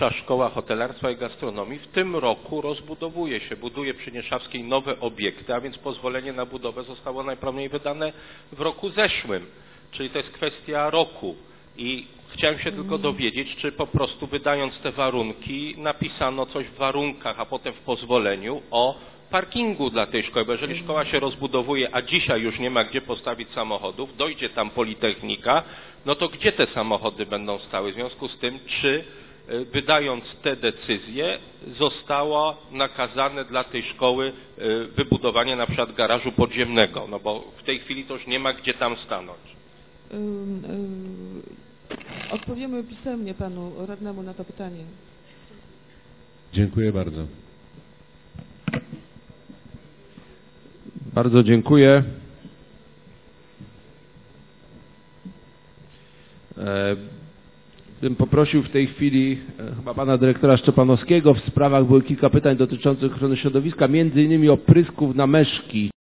Wyższa Szkoła Hotelarstwa i Gastronomii w tym roku rozbudowuje się, buduje przy Nieszawskiej nowe obiekty, a więc pozwolenie na budowę zostało najprawdopodobniej wydane w roku zeszłym, czyli to jest kwestia roku. I chciałem się tylko dowiedzieć, czy po prostu wydając te warunki napisano coś w warunkach, a potem w pozwoleniu o parkingu dla tej szkoły, bo jeżeli szkoła się rozbudowuje, a dzisiaj już nie ma gdzie postawić samochodów, dojdzie tam Politechnika, no to gdzie te samochody będą stały? W związku z tym, czy wydając te decyzje zostało nakazane dla tej szkoły wybudowanie na przykład garażu podziemnego, no bo w tej chwili to już nie ma gdzie tam stanąć. Odpowiemy pisemnie panu radnemu na to pytanie. Dziękuję bardzo. Bardzo dziękuję. Bym poprosił w tej chwili chyba pana dyrektora Szczepanowskiego. W sprawach było kilka pytań dotyczących ochrony środowiska, między innymi oprysków na meszki.